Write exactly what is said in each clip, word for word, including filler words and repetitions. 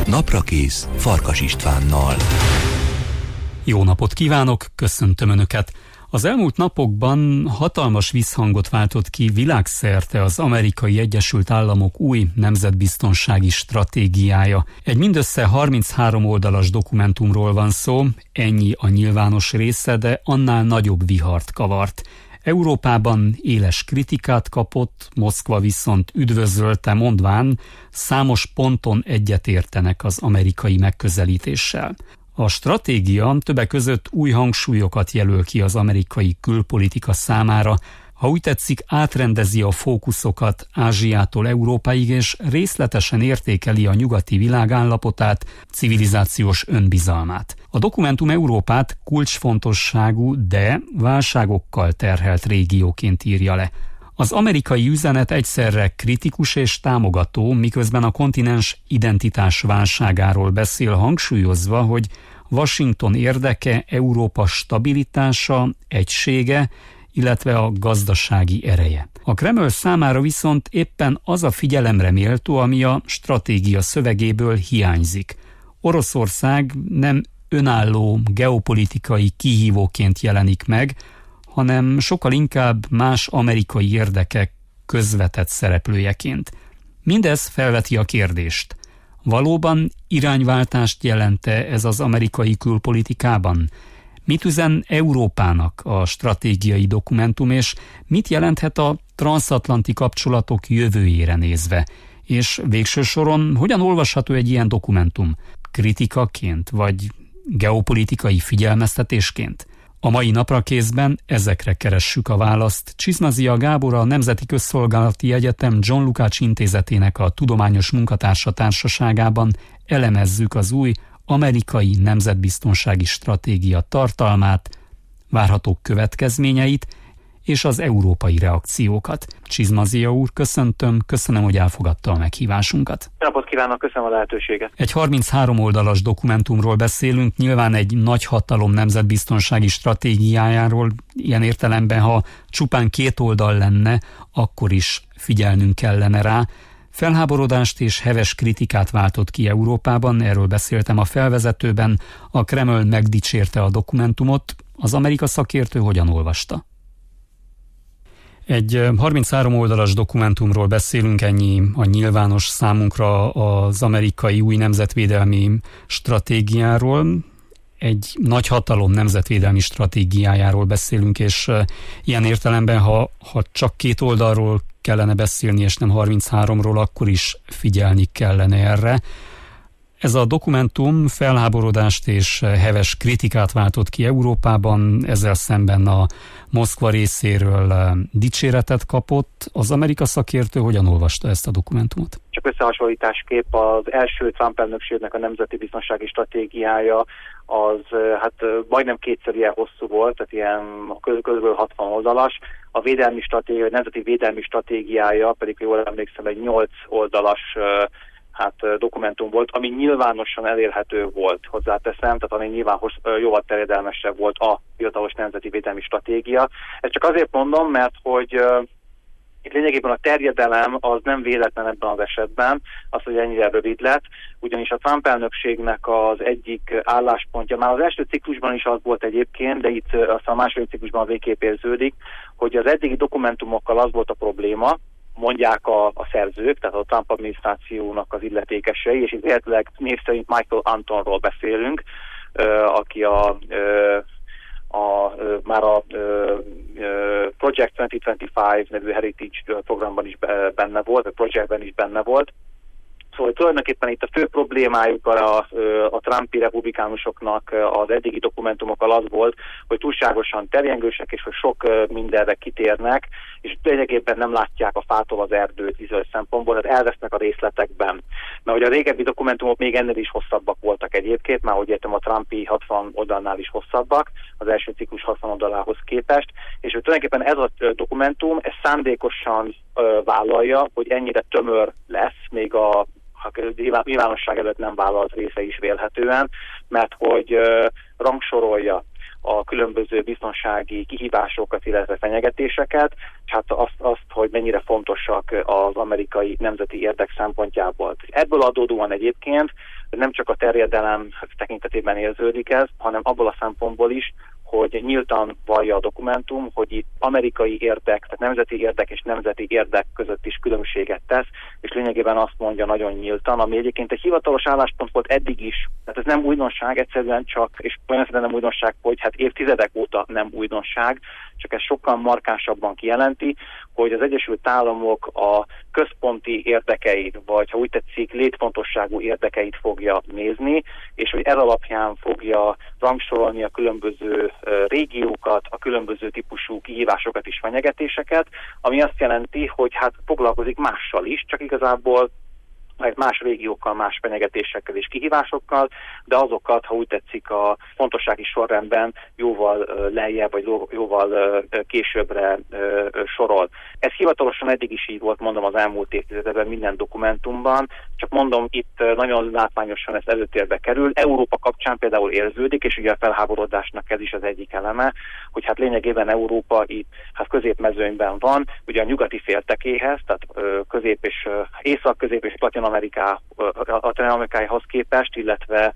Naprakész Farkas Istvánnal. Jó napot kívánok, köszöntöm Önöket! Az elmúlt napokban hatalmas visszhangot váltott ki világszerte az Amerikai Egyesült Államok új nemzetbiztonsági stratégiája. Egy mindössze harminchárom oldalas dokumentumról van szó, ennyi a nyilvános része, de annál nagyobb vihart kavart. Európában éles kritikát kapott, Moszkva viszont üdvözölte, mondván, számos ponton egyetértenek az amerikai megközelítéssel. A stratégia többek között új hangsúlyokat jelöl ki az amerikai külpolitika számára, ha úgy tetszik, átrendezi a fókuszokat Ázsiától Európáig, és részletesen értékeli a nyugati világ állapotát, civilizációs önbizalmát. A dokumentum Európát kulcsfontosságú, de válságokkal terhelt régióként írja le. Az amerikai üzenet egyszerre kritikus és támogató, miközben a kontinens identitás válságáról beszél, hangsúlyozva, hogy Washington érdeke Európa stabilitása, egysége, illetve a gazdasági ereje. A Kreml számára viszont éppen az a figyelemre méltó, ami a stratégia szövegéből hiányzik. Oroszország nem önálló geopolitikai kihívóként jelenik meg, hanem sokkal inkább más amerikai érdekek közvetett szereplőjeként. Mindez felveti a kérdést. Valóban irányváltást jelent-e ez az amerikai külpolitikában? Mit üzen Európának a stratégiai dokumentum, és mit jelenthet a transzatlanti kapcsolatok jövőjére nézve? És végső soron hogyan olvasható egy ilyen dokumentum? Kritikaként, vagy geopolitikai figyelmeztetésként? A mai Naprakészben ezekre keressük a választ. Csizmazia Gábor, a Nemzeti Közszolgálati Egyetem John Lukács Intézetének a Tudományos Munkatársa Társaságában elemezzük az új amerikai nemzetbiztonsági stratégia tartalmát, várható következményeit és az európai reakciókat. Csizmazia úr, köszöntöm, köszönöm, hogy elfogadta a meghívásunkat. Napot kívánok, köszönöm a lehetőséget. Egy harminchárom oldalas dokumentumról beszélünk, nyilván egy nagy hatalom nemzetbiztonsági stratégiájáról, ilyen értelemben, ha csupán két oldal lenne, akkor is figyelnünk kellene rá. Felháborodást és heves kritikát váltott ki Európában, erről beszéltem a felvezetőben, a Kreml megdicsérte a dokumentumot, az Amerika szakértő hogyan olvasta? Egy harminchárom oldalas dokumentumról beszélünk, ennyi a nyilvános számunkra az amerikai új nemzetvédelmi stratégiáról. Egy nagy hatalom nemzetvédelmi stratégiájáról beszélünk, és ilyen értelemben, ha, ha csak két oldalról kellene beszélni, és nem harmincháromról, akkor is figyelni kellene erre. Ez a dokumentum felháborodást és heves kritikát váltott ki Európában, ezzel szemben a Moszkva részéről dicséretet kapott. Az Amerika szakértő hogyan olvasta ezt a dokumentumot? Csak összehasonlításképp az első Trump elnökségnek a nemzeti biztonsági stratégiája az hát majdnem kétszer ilyen hosszú volt, tehát ilyen körülbelül hatvan oldalas. A védelmi stratégia, a nemzeti védelmi stratégiája pedig, jól emlékszem, egy nyolc oldalas hát dokumentum volt, ami nyilvánosan elérhető volt, hozzáteszem, tehát ami nyilván jóval terjedelmesebb volt a hivatalos nemzeti védelmi stratégia. Ezt csak azért mondom, mert hogy uh, itt lényegében a terjedelem az nem véletlen ebben az esetben, az, hogy ennyire rövid lett, ugyanis a Trump elnökségnek az egyik álláspontja, már az első ciklusban is az volt egyébként, de itt aztán a második ciklusban végképp érződik, hogy az eddigi dokumentumokkal az volt a probléma, mondják a, a szerzők, tehát a Trump adminisztrációnak az illetékesei, és itt véletlenül név szerint Michael Antonról beszélünk, uh, aki a, uh, a, uh, már a uh, Project kétezer-huszonöt nevű Heritage programban is benne volt, a projektben is benne volt. Szóval tulajdonképpen itt a fő problémájuk a, a Trumpi republikánusoknak az eddigi dokumentumokkal az volt, hogy túlságosan terjengősek, és hogy sok mindenre kitérnek, és lényegében nem látják a fától az erdőt bizonyos szempontból, tehát elvesznek a részletekben. Mert ugye a régebbi dokumentumok még ennél is hosszabbak voltak egyébként, már úgy értem a Trumpi hatvan oldalnál is hosszabbak, az első ciklus hatvan oldalához képest, és hogy tulajdonképpen ez a dokumentum, ez szándékosan ö, vállalja, hogy ennyire tömör lesz, még a nyilvánosság előtt nem vállalt része is vélhetően, mert hogy uh, rangsorolja a különböző biztonsági kihívásokat, illetve fenyegetéseket, és hát azt, azt, hogy mennyire fontosak az amerikai nemzeti érdek szempontjából. Ebből adódóan egyébként Nem csak a terjedelem tekintetében érződik ez, hanem abból a szempontból is, hogy nyíltan vallja a dokumentum, hogy itt amerikai érdek, tehát nemzeti érdek és nemzeti érdek között is különbséget tesz, és lényegében azt mondja nagyon nyíltan, ami egyébként egy hivatalos álláspont volt eddig is. Tehát ez nem újdonság, egyszerűen csak, és olyan nem újdonság, hogy hát évtizedek óta nem újdonság, csak ez sokkal markánsabban kijelenti, hogy az Egyesült Államok a központi érdekeit, vagy ha úgy tetszik, létfontosságú érdekeit fogja nézni, és hogy ez alapján fogja rangsorolni a különböző régiókat, a különböző típusú kihívásokat és fenyegetéseket, ami azt jelenti, hogy hát foglalkozik mással is, csak igazából más régiókkal, más fenyegetésekkel és kihívásokkal, de azokat, ha úgy tetszik, a fontossági sorrendben jóval lejjebb, vagy jóval későbbre sorol. Ez hivatalosan eddig is így volt, mondom, az elmúlt évtizedben minden dokumentumban, csak mondom, itt nagyon látványosan ez előtérbe kerül. Európa kapcsán például érződik, és ugye a felháborodásnak ez is az egyik eleme, hogy hát lényegében Európa itt hát középmezőnyben van, ugye a nyugati féltekéhez, tehát közép és észak-közép és Latin-Ameriká, Latin-Amerikához képest, illetve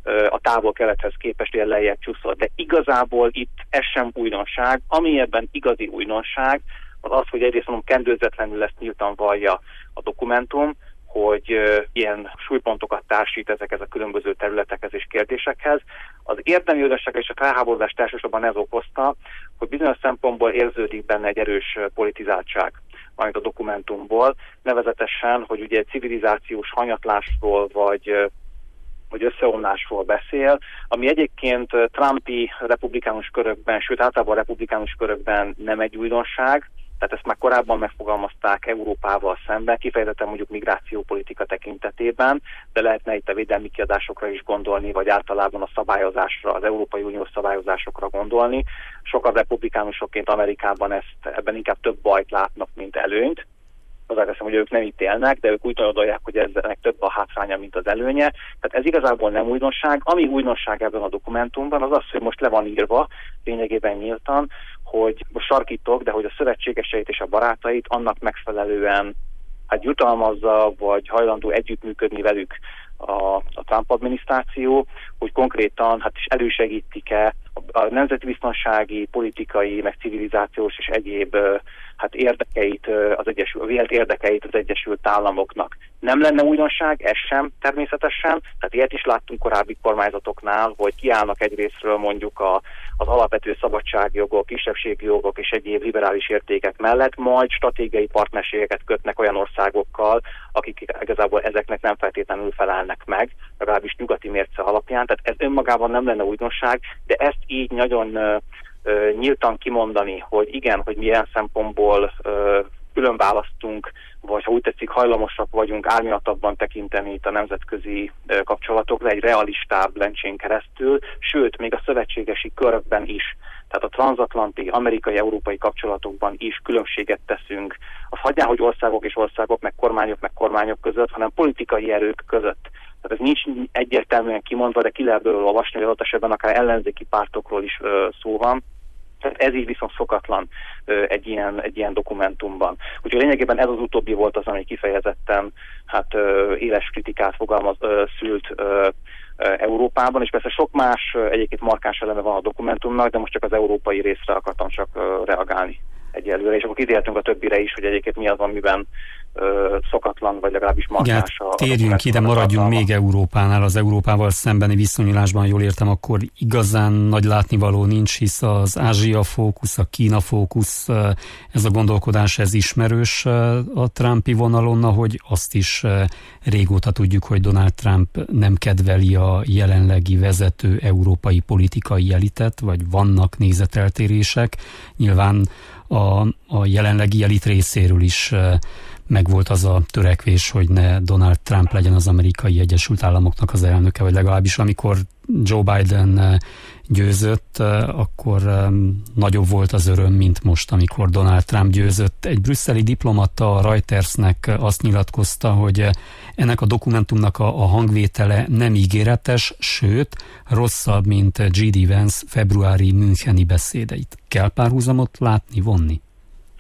a távol-kelethez képest ilyen lejjebb csúszott. De igazából itt ez sem újdonság. Ami ebben igazi újdonság, az az, hogy egyrészt mondom, kendőzetlenül ezt nyíltan vallja a dokumentum, hogy uh, ilyen súlypontokat társít ezekhez a különböző területekhez és kérdésekhez. Az érdemi újdonság és a felháborodást elsősorban ez okozta, hogy bizonyos szempontból érződik benne egy erős politizáltság, majd a dokumentumból, nevezetesen, hogy ugye civilizációs hanyatlásról vagy uh, vagy összeomlásról beszél, ami egyébként trumpi republikánus körökben, sőt általában republikánus körökben nem egy újdonság, tehát ezt már korábban megfogalmazták Európával szemben, kifejezetten mondjuk migrációpolitika tekintetében, de lehetne itt a védelmi kiadásokra is gondolni, vagy általában a szabályozásra, az Európai Uniós szabályozásokra gondolni. Sokan republikánusokként Amerikában ezt, ebben inkább több bajt látnak, mint előnyt. Hozzáteszem, hogy ők nem itt élnek, de ők úgy gondolják, hogy ennek több a hátránya, mint az előnye. Tehát ez igazából nem újdonság. Ami újdonság ebben a dokumentumban, az az, hogy most le van írva, lényegében nyíltan, hogy most sarkítok, de hogy a szövetségeseit és a barátait annak megfelelően hát jutalmazza, vagy hajlandó együttműködni velük a, a Trump adminisztráció, hogy konkrétan hát is elősegítik-e a nemzetbiztonsági, politikai, meg civilizációs és egyéb hát érdekeit, az Egyesült, vélt érdekeit az Egyesült Államoknak. Nem lenne újdonság, ez sem természetesen, tehát ilyet is láttunk korábbi kormányzatoknál, hogy kiállnak egyrésztről mondjuk a, az alapvető szabadságjogok, kisebbségi jogok és egyéb liberális értékek mellett, majd stratégiai partnerségeket kötnek olyan országokkal, akik igazából ezeknek nem feltétlenül felelnek meg, legalábbis nyugati mérce alapján, tehát ez önmagában nem lenne újdonság, de ezt így nagyon uh, uh, nyíltan kimondani, hogy igen, hogy milyen szempontból uh, külön választunk, vagy ha úgy tetszik, hajlamosak vagyunk árnyalatabban tekinteni itt a nemzetközi uh, kapcsolatokra egy realistább lencsén keresztül, sőt, még a szövetségesi körökben is, tehát a transatlanti, amerikai-európai kapcsolatokban is különbséget teszünk. Az hagyján, hogy országok és országok, meg kormányok, meg kormányok között, hanem politikai erők között. Tehát ez nincs egyértelműen kimondva, de ki lehet belőle olvasni, hogy adott esetben akár ellenzéki pártokról is ö, szó van. Tehát ez így viszont szokatlan ö, egy, ilyen, egy ilyen dokumentumban. Úgyhogy lényegében ez az utóbbi volt az, ami kifejezetten hát, ö, éles kritikát fogalmaz, ö, szült ö, ö, Európában, és persze sok más ö, egyébként markáns eleme van a dokumentumnak, de most csak az európai részre akartam csak ö, reagálni egyelőre, és akkor kitérhetünk a többire is, hogy egyébként mi az, amiben ö, szokatlan, vagy legalábbis markáns. Igen, térjünk ide, maradjunk még Európánál, az Európával szembeni viszonyulásban, jól értem, akkor igazán nagy látnivaló nincs, hisz az Ázsia fókusz, a Kína fókusz, ez a gondolkodás, ez ismerős a Trumpi vonalon, hogy azt is régóta tudjuk, hogy Donald Trump nem kedveli a jelenlegi vezető európai politikai elitet, vagy vannak nézeteltérések. Nyilván a, a jelenlegi elit részéről is megvolt az a törekvés, hogy ne Donald Trump legyen az Amerikai Egyesült Államoknak az elnöke, vagy legalábbis amikor Joe Biden győzött, akkor nagyobb volt az öröm, mint most, amikor Donald Trump győzött. Egy brüsszeli diplomata a Reutersnek azt nyilatkozta, hogy ennek a dokumentumnak a, a hangvétele nem ígéretes, sőt, rosszabb, mint J D Vance februári müncheni beszédeit. Kell párhuzamot látni, vonni?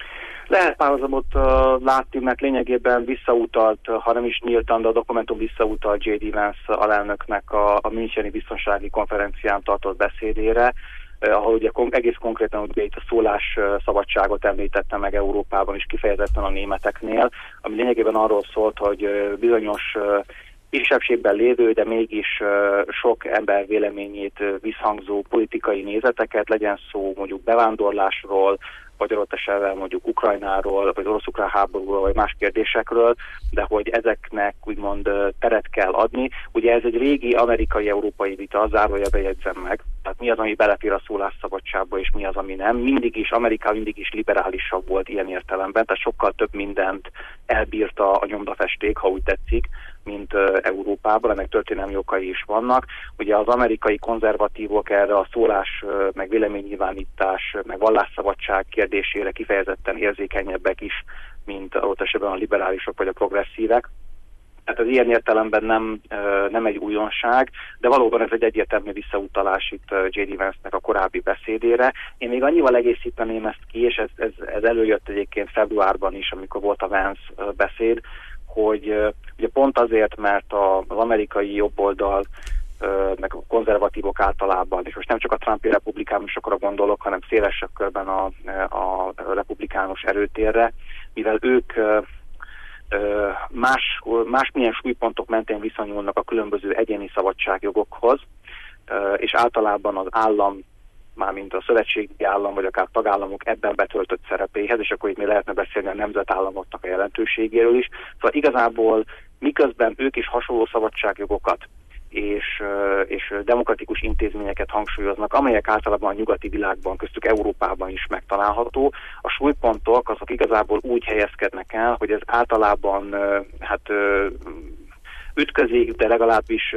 Lehet párhuzamot uh, látni, mert lényegében visszautalt, ha nem is nyíltan, de a dokumentum visszautalt jé dé Vance alelnöknek a, a Müncheni Biztonsági Konferencián tartott beszédére, uh, ahol ugye kon- egész konkrétan ugye itt a szólásszabadságot említette meg Európában is, kifejezetten a németeknél, ami lényegében arról szólt, hogy uh, bizonyos uh, kisebbségben lévő, de mégis uh, sok ember véleményét uh, visszhangzó politikai nézeteket, legyen szó mondjuk bevándorlásról, vagy adott esetben mondjuk Ukrajnáról, vagy orosz-ukrán háborúról, vagy más kérdésekről, de hogy ezeknek úgymond teret kell adni. Ugye ez egy régi amerikai-európai vita, zárójelbe jegyzem meg. Tehát mi az, ami belefér a szólásszabadságba, és mi az, ami nem. Mindig is, Amerika mindig is liberálisabb volt ilyen értelemben, tehát sokkal több mindent elbírta a nyomdafesték, ha úgy tetszik, mint Európában, ennek történelmi okai is vannak. Ugye az amerikai konzervatívok erre a szólás, meg véleménynyilvánítás, meg vallásszabadság kérdésére kifejezetten érzékenyebbek is, mint ott esetben a liberálisok vagy a progresszívek. Tehát az ilyen értelemben nem, nem egy újdonság, de valóban ez egy egyértelmű visszautalás itt jé dé Vance-nek a korábbi beszédére. Én még annyival egészíteném ezt ki, és ez, ez, ez előjött egyébként februárban is, amikor volt a Vance beszéd, hogy ugye pont azért, mert az amerikai jobboldal, meg a konzervatívok általában, és most nem csak a Trumpi republikánusokra gondolok, hanem szélesebb körben a, a republikánus erőtérre, mivel ők más, másmilyen súlypontok mentén viszonyulnak a különböző egyéni szabadságjogokhoz, és általában az állam, mármint a szövetségi állam, vagy akár tagállamok ebben betöltött szerepéhez, és akkor itt még lehetne beszélni a nemzetállamoknak a jelentőségéről is. Szóval igazából miközben ők is hasonló szabadságjogokat és, és demokratikus intézményeket hangsúlyoznak, amelyek általában a nyugati világban, köztük Európában is megtalálható, a súlypontok azok igazából úgy helyezkednek el, hogy ez általában hát ütközik, de legalábbis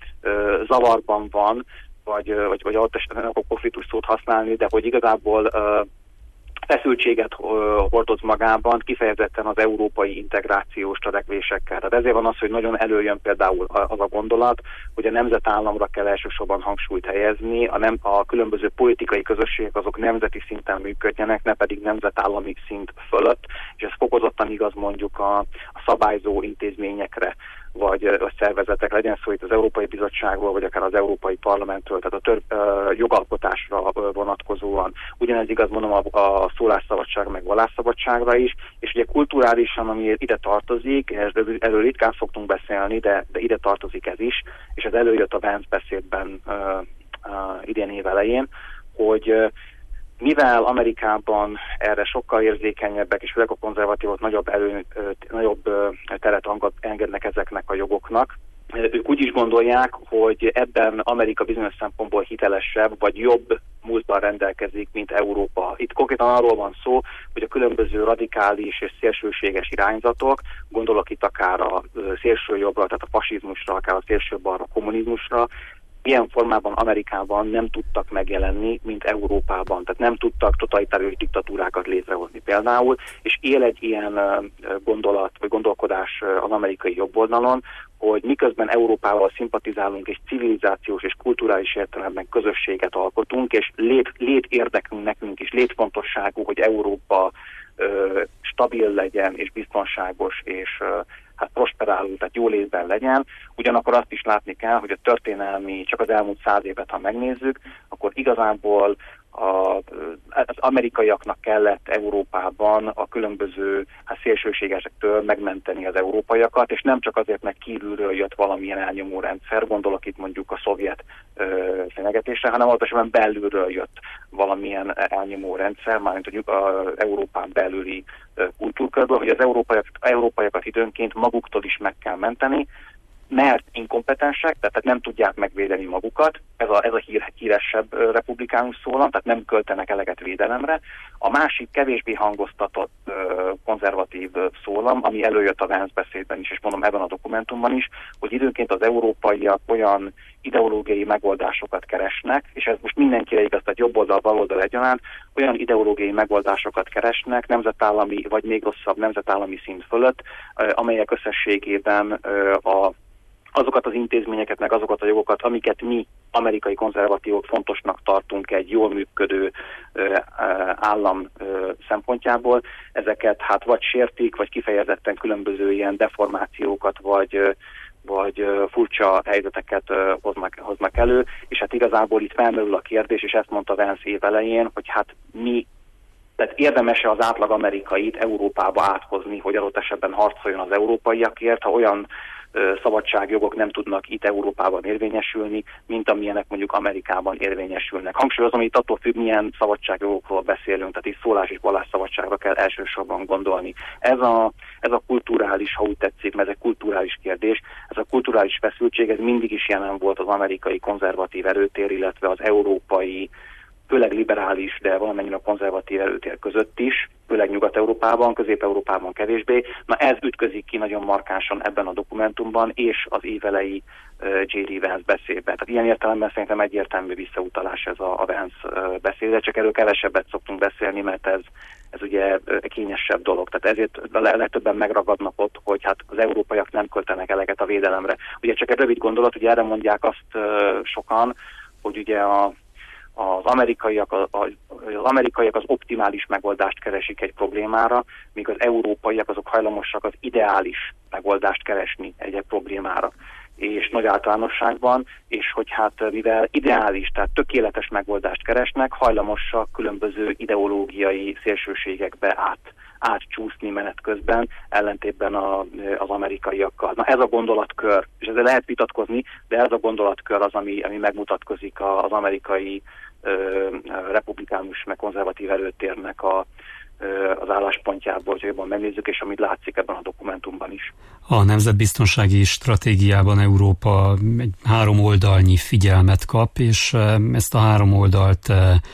zavarban van, vagy, vagy, vagy ott esetben nem akarok konfliktus szót használni, de hogy igazából uh, feszültséget uh, hordoz magában, kifejezetten az európai integrációs törekvésekkel. Tehát ezért van az, hogy nagyon előjön például az a gondolat, hogy a nemzetállamra kell elsősorban hangsúlyt helyezni, a, nem, a különböző politikai közösségek azok nemzeti szinten működjenek, ne pedig nemzetállami szint fölött, és ez fokozottan igaz mondjuk a, a szabályzó intézményekre, vagy a szervezetek, legyen szó itt az Európai Bizottságról, vagy akár az Európai Parlamentről, tehát a tör, uh, jogalkotásra uh, vonatkozóan. Ugyanez igaz mondom a, a szólásszabadság, meg vallásszabadságra is, és ugye kulturálisan, ami ide tartozik, erről ritkán szoktunk beszélni, de, de ide tartozik ez is, és ez előjött a Vance beszédben uh, uh, idén év elején, hogy uh, mivel Amerikában erre sokkal érzékenyebbek, és főleg a konzervatívok nagyobb, elő, nagyobb teret engednek ezeknek a jogoknak, ők úgy is gondolják, hogy ebben Amerika bizonyos szempontból hitelesebb, vagy jobb múlttal rendelkezik, mint Európa. Itt konkrétan arról van szó, hogy a különböző radikális és szélsőséges irányzatok, gondolok itt akár a szélső jobbra, tehát a fasizmusra, akár a szélső balra, a kommunizmusra, ilyen formában Amerikában nem tudtak megjelenni, mint Európában. Tehát nem tudtak totalitárius diktatúrákat létrehozni például, és él egy ilyen gondolat, vagy gondolkodás az amerikai jobboldalon, hogy miközben Európával szimpatizálunk, és civilizációs és kulturális értelemben közösséget alkotunk, és lét, létérdekünk nekünk is, létfontosságú, hogy Európa ö, stabil legyen, és biztonságos, és ö, hát prosperáló, tehát jólétben legyen. Ugyanakkor azt is látni kell, hogy a történelmi, csak az elmúlt száz évet, ha megnézzük, akkor igazából a, az amerikaiaknak kellett Európában a különböző hát szélsőségesektől megmenteni az európaiakat, és nem csak azért, mert kívülről jött valamilyen elnyomó rendszer, gondolok itt mondjuk a szovjet ö, fenyegetésre, hanem az esetben belülről jött valamilyen elnyomó rendszer, mármint az Európán belüli ö, kultúrkörből, hogy az európaiak, európaiakat időnként maguktól is meg kell menteni, mert inkompetensek, tehát nem tudják megvédeni magukat, ez a, ez a hír, híresebb republikánus szólam, tehát nem költenek eleget védelemre. A másik kevésbé hangoztatott konzervatív szólam, ami előjött a Vance beszédben is, és mondom ebben a dokumentumban is, hogy időnként az európaiak olyan ideológiai megoldásokat keresnek, és ez most mindenkire igaz, tehát jobb oldal, bal oldal egyaránt, olyan ideológiai megoldásokat keresnek, nemzetállami, vagy még rosszabb nemzetállami szint fölött, amelyek összességében a azokat az intézményeket, meg azokat a jogokat, amiket mi amerikai konzervatívok fontosnak tartunk egy jól működő állam szempontjából, ezeket hát vagy sértik, vagy kifejezetten különböző ilyen deformációkat, vagy vagy furcsa helyzeteket hoznak, hoznak elő, és hát igazából itt felmerül a kérdés, és ezt mondta Vance év elején, hogy hát mi, tehát érdemes-e az átlag amerikait Európába áthozni, hogy adott esetben harcoljon az európaiakért, ha olyan szabadságjogok nem tudnak itt Európában érvényesülni, mint amilyenek mondjuk Amerikában érvényesülnek. Hangsúlyozom, hogy itt attól függ, milyen szabadságjogokról beszélünk, tehát itt szólás és vallásszabadságra kell elsősorban gondolni. Ez a, ez a kulturális, ha úgy tetszik, mert ez egy kulturális kérdés, ez a kulturális feszültség, ez mindig is jelen volt az amerikai konzervatív erőtér, illetve az európai, főleg liberális, de valamennyire a konzervatív erőtér között is, főleg Nyugat-Európában, Közép-Európában kevésbé. Na ez ütközik ki nagyon markánsan ebben a dokumentumban, és az évelei uh, jé dé Vance beszédben. Tehát ilyen értelemben szerintem egyértelmű visszautalás ez a, a Vance uh, beszéde, csak erről kevesebbet szoktunk beszélni, mert ez, ez ugye uh, kényesebb dolog. Tehát ezért legtöbben megragadnak ott, hogy hát az európaiak nem költenek eleget a védelemre. Ugye csak egy rövid gondolat, ugye erre mondják azt uh, sokan, hogy ugye a Az amerikaiak, az amerikaiak az optimális megoldást keresik egy problémára, míg az európaiak azok hajlamosak az ideális megoldást keresni egy problémára. És nagy általánosságban, és hogy hát mivel ideális, tehát tökéletes megoldást keresnek, hajlamosak különböző ideológiai szélsőségekbe át, átcsúszni menet közben, ellentétben a, az amerikaiakkal. Na ez a gondolatkör, és ezzel lehet vitatkozni, de ez a gondolatkör az, ami, ami megmutatkozik az amerikai ö, republikánus, meg konzervatív erőtérnek a, ö, az álláspontjából, hogy jobban megnézzük, és amit látszik ebben a dokumentumban is. A nemzetbiztonsági stratégiában Európa egy három oldalnyi figyelmet kap, és ezt a három oldalt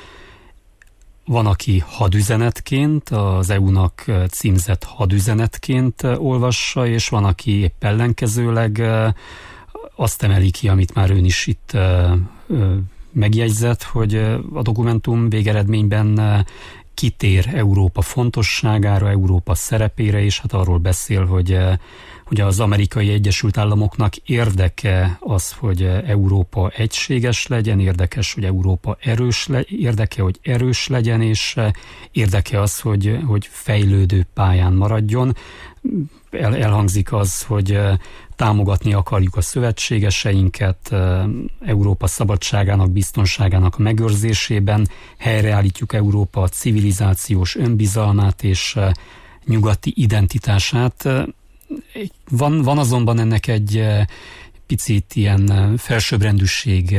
van, aki hadüzenetként, az é u-nak címzett hadüzenetként olvassa, és van, aki épp ellenkezőleg azt emeli ki, amit már ön is itt megjegyzett, hogy a dokumentum végeredményben kitér Európa fontosságára, Európa szerepére, és hát arról beszél, hogy, hogy az Amerikai Egyesült Államoknak érdeke az, hogy Európa egységes legyen, érdekes, hogy Európa erős le, érdeke, hogy erős legyen, és érdeke az, hogy, hogy fejlődő pályán maradjon. El, elhangzik az, hogy támogatni akarjuk a szövetségeseinket Európa szabadságának, biztonságának a megőrzésében, helyreállítjuk Európa civilizációs önbizalmát és nyugati identitását. Van, van azonban ennek egy picit ilyen felsőbbrendűség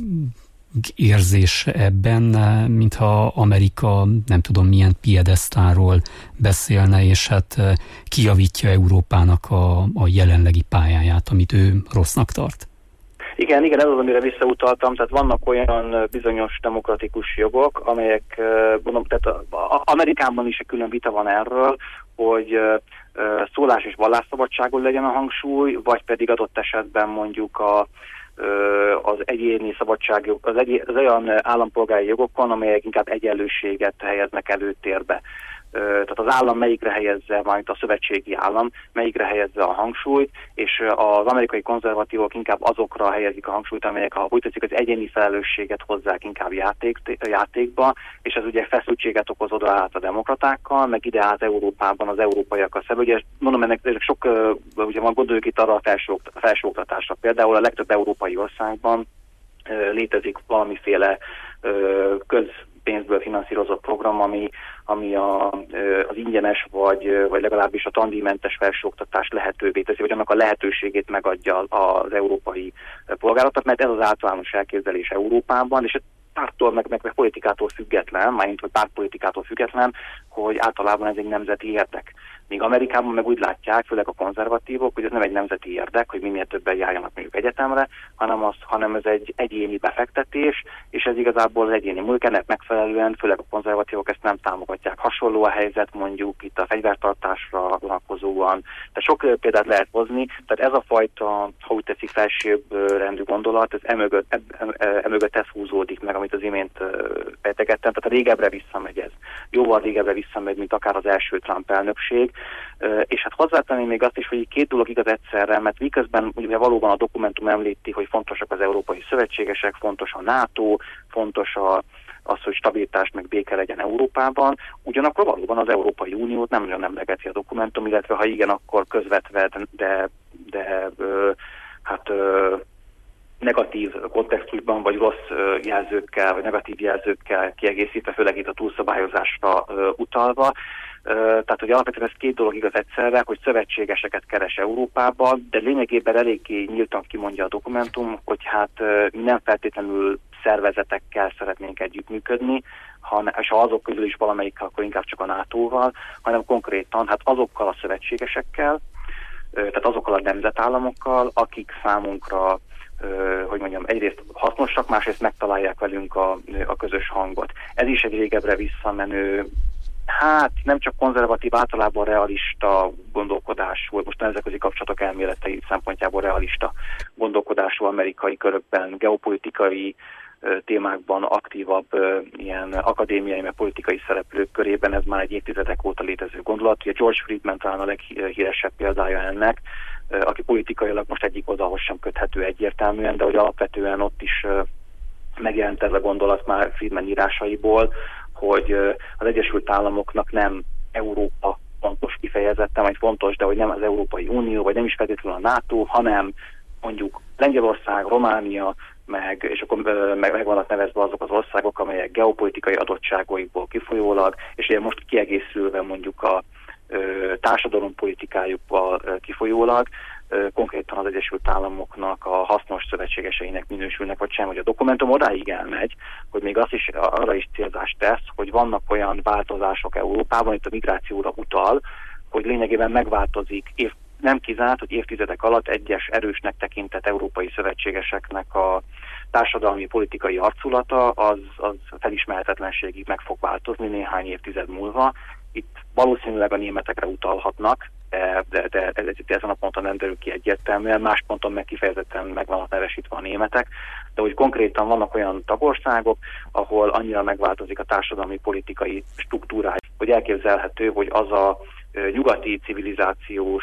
érzés ebben, mintha Amerika nem tudom milyen piedesztáról beszélne, és hát kijavítja Európának a, a jelenlegi pályáját, amit ő rossznak tart. Igen, igen, ez az, amire visszautaltam, tehát vannak olyan bizonyos demokratikus jogok, amelyek, mondom, tehát Amerikában is egy külön vita van erről, hogy szólás és vallásszabadságon legyen a hangsúly, vagy pedig adott esetben mondjuk a az egyéni szabadságjog, az, egy, az olyan állampolgári jogokon, amelyek inkább egyenlőséget helyeznek előtérbe. Tehát az állam melyikre helyezze, majd a szövetségi állam melyikre helyezze a hangsúlyt, és az amerikai konzervatívok inkább azokra helyezik a hangsúlyt, amelyek, ha úgy tetszik, az egyéni felelősséget hozzák inkább játék, játékba, és ez ugye feszültséget okoz oda át a demokratákkal, meg ide át Európában az európaiakkal szemben. Ugye mondom, ennek sok, ugye van, gondoljuk itt arra a felsőoktatásra. Például a legtöbb európai országban létezik valamiféle köz pénzből finanszírozott program, ami, ami a, az ingyenes vagy, vagy legalábbis a tandíjmentes felsőoktatás lehetővé teszi, vagy annak a lehetőségét megadja az európai polgároknak, mert ez az általános elképzelés Európában, és pártól, meg, meg, meg politikától független, mármint, hogy pártpolitikától független, hogy általában ez egy nemzeti érdek. Míg Amerikában meg úgy látják, főleg a konzervatívok, hogy ez nem egy nemzeti érdek, hogy minél többen járjanak mondjuk egyetemre, hanem, az, hanem ez egy egyéni befektetés, és ez igazából az egyéni múlik, ennek megfelelően, főleg a konzervatívok ezt nem támogatják. Hasonló a helyzet mondjuk itt a fegyvertartásra vonatkozóan. Tehát sok példát lehet hozni, tehát ez a fajta, ha úgy teszik, felsőbb rendű gondolat, ez emögött, emögött ez húzódik meg, amit az imént fejtegettem, tehát a régebbre visszamegy ez. Jóval régebbre visszamegy, mint akár az első Trump elnökség, És hát hozzátenném még azt is, hogy két dolog igaz egyszerre, mert miközben ugye valóban a dokumentum említi, hogy fontosak az európai szövetségesek, fontos a NATO, fontos a, az, hogy stabilitás meg béke legyen Európában, ugyanakkor valóban az Európai Uniót nem nagyon emlegeti a dokumentum, illetve ha igen, akkor közvetve, de, de ö, hát ö, negatív kontextusban, vagy rossz jelzőkkel, vagy negatív jelzőkkel kiegészítve, főleg itt a túlszabályozásra ö, utalva. Tehát, hogy alapvetően ez két dolog igaz egyszerre, hogy szövetségeseket keres Európában, de lényegében eléggé nyíltan kimondja a dokumentum, hogy hát mi nem feltétlenül szervezetekkel szeretnénk együttműködni, hanem, és ha azok közül is valamelyik, akkor inkább csak a nátóval, hanem konkrétan hát azokkal a szövetségesekkel, tehát azokkal a nemzetállamokkal, akik számunkra, hogy mondjam, egyrészt hasznosak, másrészt megtalálják velünk a, a közös hangot. Ez is egy régebbre visszamenő, hát nem csak konzervatív, általában realista gondolkodás volt, most nemzetközi kapcsolatok elméletei szempontjából realista gondolkodású amerikai körökben, geopolitikai témákban aktívabb ilyen akadémiai, meg politikai szereplők körében ez már egy évtizedek óta létező gondolat. Ugye George Friedman talán a leghíresebb példája ennek, aki politikailag most egyik oldalhoz sem köthető egyértelműen, de hogy alapvetően ott is megjelent ez a gondolat már Friedman írásaiból, hogy az Egyesült Államoknak nem Európa fontos kifejezetten, vagy fontos, de hogy nem az Európai Unió, vagy nem is feltétlenül a NATO, hanem mondjuk Lengyelország, Románia, meg, és akkor meg, meg vannak nevezve azok az országok, amelyek geopolitikai adottságaikból kifolyólag, és ugye most kiegészülve mondjuk a ö, társadalompolitikájukból ö, kifolyólag, ö, konkrétan az Egyesült Államoknak a hasznos szövetségeseinek minősülnek, vagy sem, hogy a dokumentum odáig elmegy, hogy még azt is, arra is célzást tesz, hogy vannak olyan változások Európában, itt a migrációra utal, hogy lényegében megváltozik év nem kizárt, hogy évtizedek alatt egyes erősnek tekintett európai szövetségeseknek a társadalmi politikai arculata az, az felismerhetetlenségig meg fog változni néhány évtized múlva. Itt valószínűleg a németekre utalhatnak, de, de, de ez, ezen a ponton nem derül ki egyértelműen, más ponton meg kifejezetten meg vannak nevesítve a németek, de hogy konkrétan vannak olyan tagországok, ahol annyira megváltozik a társadalmi politikai struktúrája, hogy elképzelhető, hogy az a nyugati civilizációs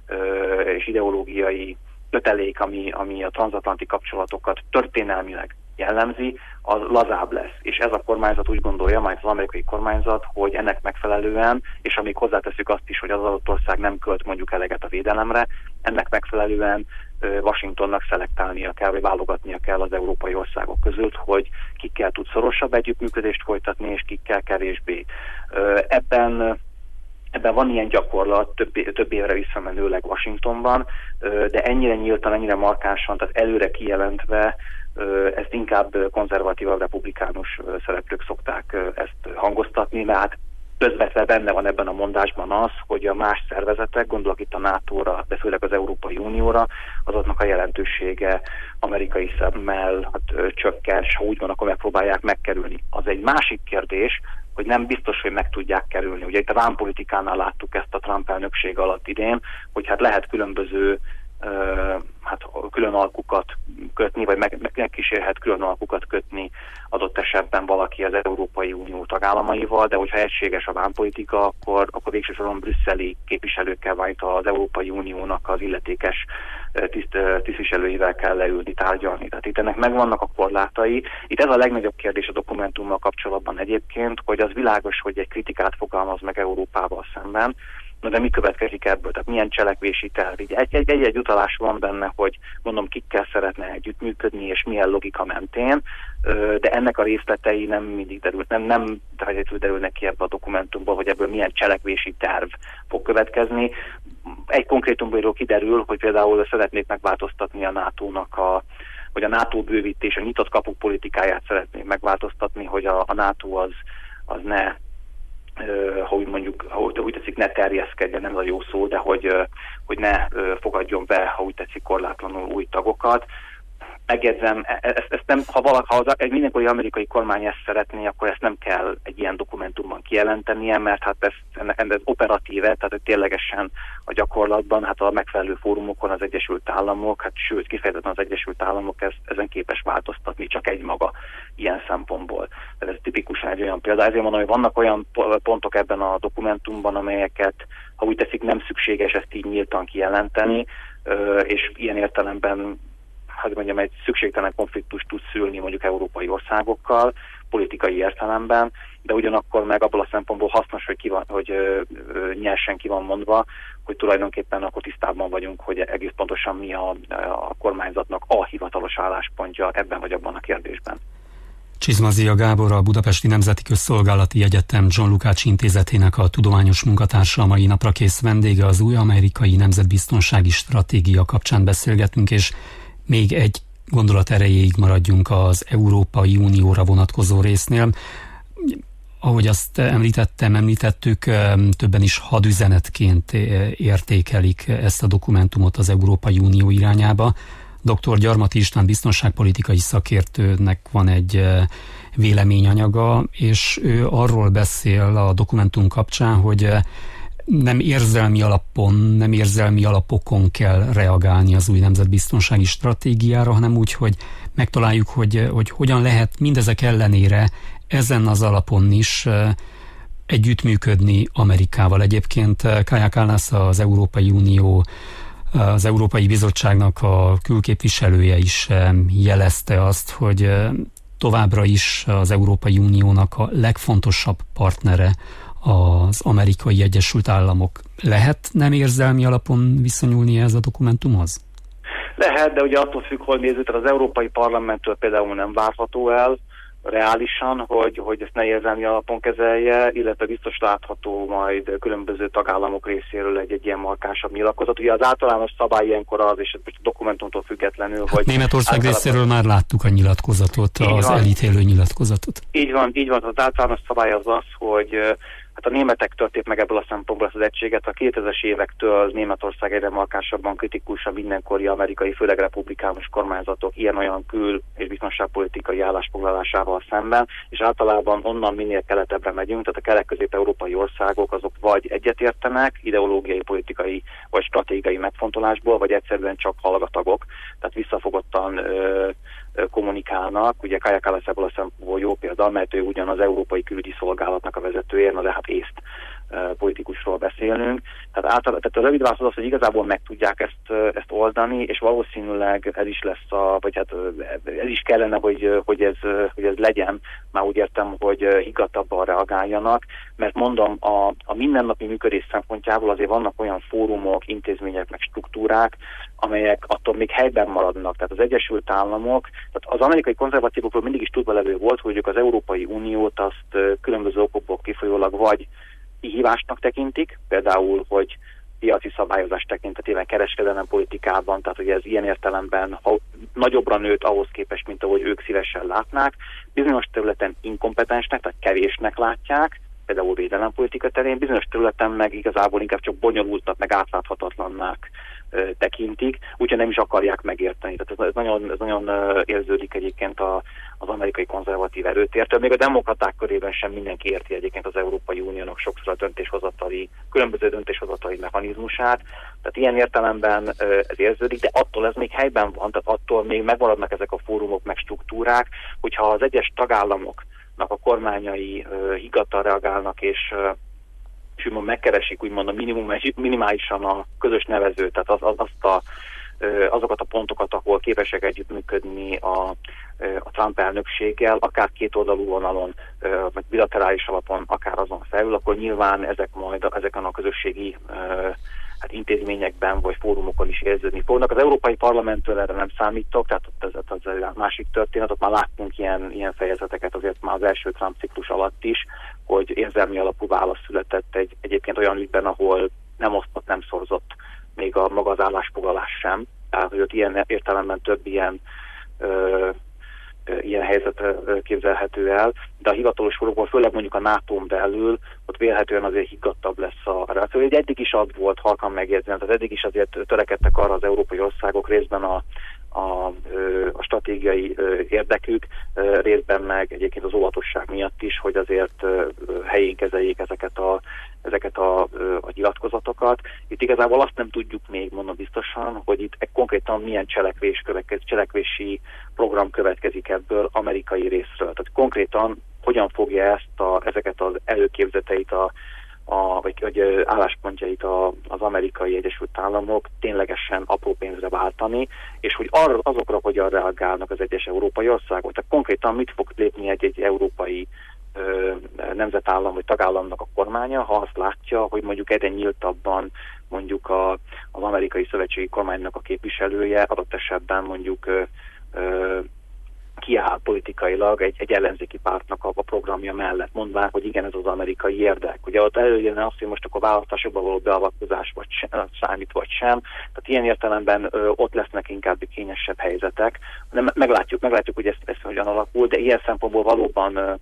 és ideológiai kötelék, ami, ami a transatlanti kapcsolatokat történelmileg jellemzi, az lazább lesz. És ez a kormányzat úgy gondolja, majd az amerikai kormányzat, hogy ennek megfelelően, és amíg hozzáteszük azt is, hogy az adott ország nem költ mondjuk eleget a védelemre, ennek megfelelően Washingtonnak szelektálnia kell, vagy válogatnia kell az európai országok között, hogy kikkel tud szorosabb együttműködést folytatni, és kikkel kevésbé. Ebben Ebben van ilyen gyakorlat több, több évre visszamenőleg Washingtonban, de ennyire nyíltan, ennyire markánsan, tehát előre kijelentve, ezt inkább konzervatívabb republikánus szereplők szokták ezt hangoztatni, mert hát közvetve benne van ebben a mondásban az, hogy a más szervezetek, gondolok itt a nátóra, de főleg az Európai Unióra, azoknak a jelentősége amerikai szemmel hát, csökken, és ha úgy van, akkor megpróbálják megkerülni. Az egy másik kérdés, hogy nem biztos, hogy meg tudják kerülni. Ugye itt a vámpolitikánál láttuk ezt a Trump elnökség alatt idén, hogy hát lehet különböző uh, hát külön alkukat kötni, vagy meg, megkísérhet külön alkukat kötni adott esetben valaki az Európai Unió tagállamaival, de hogyha egységes a vámpolitika, akkor, akkor végsősorban brüsszeli képviselőkkel, vagy az Európai Uniónak az illetékes tiszt, tisztviselőivel kell leülni, tárgyalni. Tehát itt ennek megvannak a korlátai. Itt ez a legnagyobb kérdés a dokumentummal kapcsolatban egyébként, hogy az világos, hogy egy kritikát fogalmaz meg Európával szemben, na de mi következik ebből? Tehát milyen cselekvési terv? Egy-egy utalás van benne, hogy mondom, kikkel szeretne együttműködni, és milyen logika mentén, de ennek a részletei nem mindig derült, nem, nem feltétlenül derülnek ki ebbe a dokumentumból, hogy ebből milyen cselekvési terv fog következni. Egy konkrétumból kiderül, hogy például szeretnék megváltoztatni a nátónak a hogy a NATO bővítés, a nyitott kapuk politikáját szeretnék megváltoztatni, hogy a, a NATO az, az ne Uh, ha úgy mondjuk, ha úgy tetszik, ne terjeszkedjen, nem az a jó szó, de hogy, uh, hogy ne uh, fogadjon be, ha úgy tetszik, korlátlanul új tagokat. megjegyzem, ezt, ezt nem, ha, valaki, ha az, mindenkori amerikai kormány ezt szeretné, akkor ezt nem kell egy ilyen dokumentumban kijelentenie, mert hát ez, ez operatíve, tehát ténylegesen a gyakorlatban, hát a megfelelő fórumokon az Egyesült Államok, hát sőt, kifejezetten az Egyesült Államok ezt, ezen képes változtatni, csak egymaga ilyen szempontból. Tehát ez tipikusan egy olyan példa. Ezért mondom, hogy vannak olyan pontok ebben a dokumentumban, amelyeket, ha úgy teszik, nem szükséges ezt így nyíltan kijelenteni, és ilyen értelemben, hát mondjam, egy szükségtelen konfliktust tud szülni mondjuk európai országokkal, politikai értelemben, de ugyanakkor meg abból a szempontból hasznos, hogy, ki van, hogy ö, ö, nyersen ki van mondva, hogy tulajdonképpen akkor tisztában vagyunk, hogy egész pontosan mi a, a kormányzatnak a hivatalos álláspontja ebben vagy abban a kérdésben. Csizmazia Gábor, a Budapesti Nemzeti Közszolgálati Egyetem John Lukács Intézetének a tudományos munkatársa, a mai napra kész vendége. Az új amerikai nemzetbiztonsági stratégia kapcsán beszélgetünk, és még egy gondolat erejéig maradjunk az Európai Unióra vonatkozó résznél. Ahogy azt említettem, említettük, többen is hadüzenetként értékelik ezt a dokumentumot az Európai Unió irányába. doktor Gyarmati István biztonságpolitikai szakértőnek van egy véleményanyaga, és ő arról beszél a dokumentum kapcsán, hogy nem érzelmi alapon, nem érzelmi alapokon kell reagálni az új nemzetbiztonsági stratégiára, hanem úgy, hogy megtaláljuk, hogy, hogy hogyan lehet mindezek ellenére ezen az alapon is együttműködni Amerikával. Egyébként Kaja Kallas, az Európai Unió, az Európai Bizottságnak a külképviselője is jelezte azt, hogy továbbra is az Európai Uniónak a legfontosabb partnere az Amerikai Egyesült Államok. Lehet nem érzelmi alapon viszonyulni ez a dokumentumhoz? Lehet, de ugye attól függ, hogy nézzük, tehát az Európai Parlamenttől például nem várható el reálisan, hogy, hogy ezt ne érzelmi alapon kezelje, illetve biztos látható majd különböző tagállamok részéről egy, egy ilyen markánsabb nyilatkozat. Ugye az általános szabály ilyenkor az, és ez a dokumentumtól függetlenül, hát hogy... Németország általában... részéről már láttuk a nyilatkozatot, így az van. Elítélő nyilatkozatot. Így van, így van, az általános szabály az az, hogy hát a németek történt meg ebből a szempontból az egységet. A kétezres évektől Németország egyre markánsabban kritikusan mindenkori amerikai, főleg republikánus kormányzatok ilyen-olyan kül- és biztonságpolitikai állásfoglalásával szemben, és általában onnan minél keletebbre megyünk, tehát a kelet-közép-európai országok azok vagy egyetértenek ideológiai, politikai vagy stratégiai megfontolásból, vagy egyszerűen csak hallgatagok, tehát visszafogottan ö, kommunikálnak. Ugye Kaja Kallas ebből a szempontból jó példa, mert ő ugyan az Európai Külügyi Szolgálatnak a vezetője, na de hát észt uh, politikusról beszélnünk. Tehát, által, tehát a rövid válasz az, hogy igazából meg tudják ezt, uh, ezt oldani, és valószínűleg ez is lesz a, vagy hát uh, ez is kellene, hogy, uh, hogy, ez, uh, hogy ez legyen, már úgy értem, hogy uh, higgadtabban reagáljanak, mert mondom, a, a mindennapi működés szempontjából azért vannak olyan fórumok, intézmények, meg struktúrák, amelyek attól még helyben maradnak. Tehát az Egyesült Államok, tehát az amerikai konzervatívokról mindig is tudva levő volt, hogy ők az Európai Uniót azt különböző okokból kifolyólag vagy kihívásnak tekintik, például, hogy piaci szabályozás tekintetében, kereskedelem politikában, tehát hogy ez ilyen értelemben ha nagyobbra nőtt ahhoz képest, mint ahogy ők szívesen látnák, bizonyos területen inkompetensnek, tehát kevésnek látják, például védelempolitika terén, bizonyos területen meg igazából inkább csak bonyolultnak, meg átláthatatlannak tekintik, úgyhogy nem is akarják megérteni. Tehát ez, ez nagyon, ez nagyon érződik egyébként a, az amerikai konzervatív erőtértől. Még a demokraták körében sem mindenki érti egyébként az Európai Uniónak sokszor a döntéshozatali, különböző döntéshozatali mechanizmusát. Tehát ilyen értelemben ez érződik, de attól ez még helyben van, tehát attól még megmaradnak ezek a fórumok, meg struktúrák, hogyha az egyes tagállamoknak a kormányai higgadtan reagálnak, és és úgymond megkeresik úgymond a minimum, minimálisan a közös nevezőt, tehát az, az, azt a, azokat a pontokat, ahol képesek együttműködni a, a Trump elnökséggel, akár kétoldalú vonalon, vagy bilaterális alapon, akár azon felül, akkor nyilván ezek majd ezeken a közösségi hát intézményekben vagy fórumokon is érződni fognak. Az Európai Parlamenttől erre nem számítok, tehát ez, ez a másik történet, ott már láttunk ilyen, ilyen fejezeteket azért már az első Trump ciklus alatt is, hogy érzelmi alapú válasz született egy, egyébként olyan ügyben, ahol nem osztott, nem szorzott még a maga az állásfoglalás sem. Tehát, hogy ott ilyen értelemben több ilyen ö, ö, ilyen helyzet képzelhető el, de a hivatalos fórumokon, főleg mondjuk a nátón belül, ott vélhetően azért higgadtabb lesz a reakció. Eddig is az volt, halkan megjegyzem, tehát eddig is azért törekedtek arra az európai országok részben a, a, a stratégiai érdekük, részben meg egyébként az óvatosság miatt is, hogy azért helyén kezeljék ezeket a, ezeket a, a nyilatkozatokat. Itt igazából azt nem tudjuk még, mondom biztosan, hogy itt konkrétan milyen cselekvés következ, cselekvési program következik ebből amerikai részről. Tehát konkrétan hogyan fogja ezt a, ezeket az előképzeteit, a, a, vagy, vagy álláspontjait a, az amerikai Egyesült Államok ténylegesen apró pénzre váltani, és hogy arra, azokra hogyan reagálnak az egyes európai országok. Tehát konkrétan mit fog lépni egy, egy európai ö, nemzetállam vagy tagállamnak a kormánya, ha azt látja, hogy mondjuk egyre nyíltabban mondjuk a, az amerikai szövetségi kormánynak a képviselője adott esetben mondjuk ö, ö, kiáll politikailag egy, egy ellenzéki pártnak a, a programja mellett, mondván, hogy igen, ez az amerikai érdek. Ugye ott előjön azt, hogy most akkor választásokban való beavatkozás vagy sem, számít vagy sem. Tehát ilyen értelemben ö, ott lesznek inkább kényesebb helyzetek. Nem, meglátjuk, meglátjuk, hogy ez, ez hogyan alakul, de ilyen szempontból valóban ö,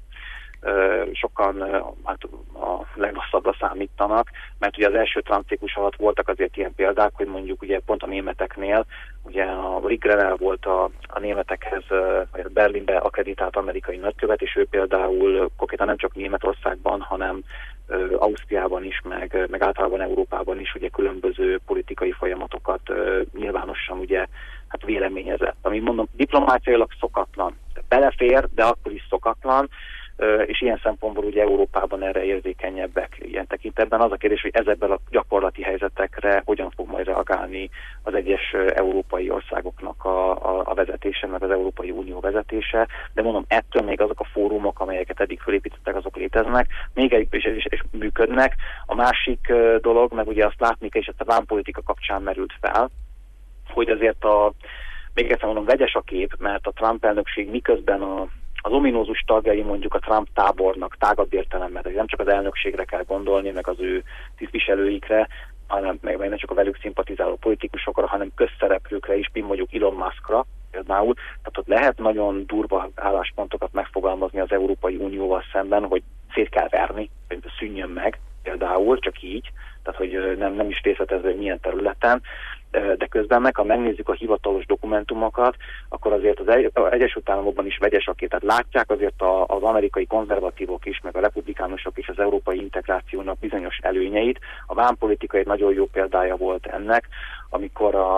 ö, sokan ö, hát a legrosszabbra számítanak, mert ugye az első Trump ciklus alatt voltak azért ilyen példák, hogy mondjuk ugye pont a németeknél, ugye a Rick Grenell volt a, a németekhez, vagy a Berlinbe akreditált amerikai nagykövet, és ő például konkrétan nem csak Németországban, hanem ö, Ausztriában is, meg, meg általában Európában is ugye különböző politikai folyamatokat ö, nyilvánosan ugye hát véleményezett. Ami mondom, diplomáciailag szokatlan. Belefér, de akkor is szokatlan, és ilyen szempontból ugye Európában erre érzékenyebbek ilyen tekintetben. Az a kérdés, hogy ezekben a gyakorlati helyzetekre hogyan fog majd reagálni az egyes európai országoknak a, a, a vezetése, meg az Európai Unió vezetése, de mondom, ettől még azok a fórumok, amelyeket eddig felépítettek, azok léteznek, még egy és, és, és működnek. A másik dolog, meg ugye azt látni kell, és ezt a vámpolitika kapcsán merült fel, hogy azért a, még egyszer mondom, vegyes a kép, mert a Trump elnökség miközben a az ominózus tagjai mondjuk a Trump tábornak tágabb értelemben, hogy nem csak az elnökségre kell gondolni, meg az ő tisztviselőikre, hanem meg nem csak a velük szimpatizáló politikusokra, hanem közszereplőkre is, mint mondjuk Elon Muskra például. Tehát ott lehet nagyon durva álláspontokat megfogalmazni az Európai Unióval szemben, hogy szét kell verni, hogy szűnjön meg például, csak így, tehát hogy nem, nem is részletezve, hogy milyen területen, de közben meg, ha megnézzük a hivatalos dokumentumokat, akkor azért az Egyesült Államokban is vegyes a kép. Tehát látják azért az amerikai konzervatívok is, meg a republikánusok is az európai integrációnak bizonyos előnyeit. A vámpolitika egy nagyon jó példája volt ennek, amikor a,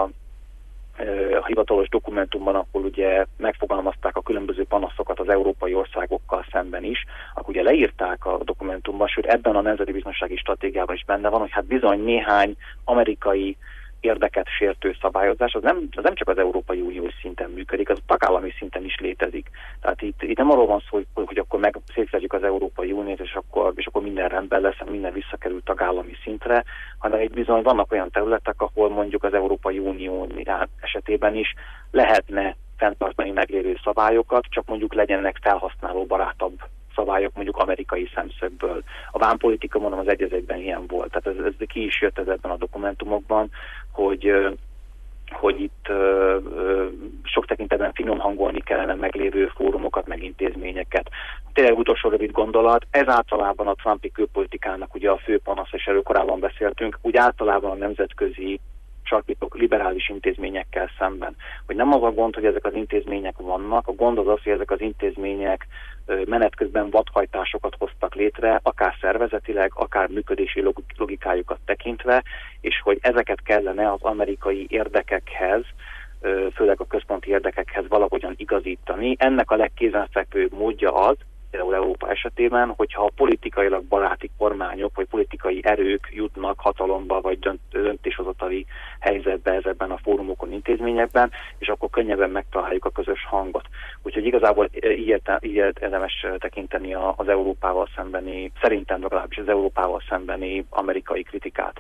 a hivatalos dokumentumban akkor ugye megfogalmazták a különböző panaszokat az európai országokkal szemben is, akkor ugye leírták a dokumentumban, sőt ebben a nemzeti biztonsági stratégiában is benne van, hogy hát bizony néhány amerikai érdeket sértő szabályozás, az nem, az nem csak az Európai Uniós szinten működik, az a tagállami szinten is létezik. Tehát itt, itt nem arról van szó, hogy, hogy akkor meg szétverjük az Európai Uniót, és akkor, és akkor minden rendben lesz, minden visszakerül tagállami szintre, hanem itt bizony vannak olyan területek, ahol mondjuk az Európai Unió esetében is lehetne fenntartani meglévő szabályokat, csak mondjuk legyenek felhasználóbarátabb szabályok mondjuk amerikai szemszögből. A vámpolitika, mondom, az egy az egyben ilyen volt. Tehát ez, ez ki is jött ez ebben a dokumentumokban, hogy, hogy itt ö, ö, sok tekintetben finom hangolni kellene meglévő fórumokat, meg intézményeket. Tényleg utolsó rövid gondolat, ez általában a trumpi külpolitikának ugye a fő panasz, és erről korábban beszéltünk, úgy általában a nemzetközi sarkítok liberális intézményekkel szemben. Hogy nem az a gond, hogy ezek az intézmények vannak, a gond az az, hogy ezek az intézmények menet közben vadhajtásokat hoztak létre, akár szervezetileg, akár működési logikájukat tekintve, és hogy ezeket kellene az amerikai érdekekhez, főleg a központi érdekekhez valahogyan igazítani. Ennek a legkézenfekvőbb módja az, például Európa esetében, hogyha a politikailag baráti kormányok, vagy politikai erők jutnak hatalomba, vagy dönt, döntéshozatali helyzetbe ezekben a fórumokon, intézményekben, és akkor könnyebben megtaláljuk a közös hangot. Úgyhogy igazából így, így érdemes tekinteni az Európával szembeni, szerintem legalábbis az Európával szembeni amerikai kritikát.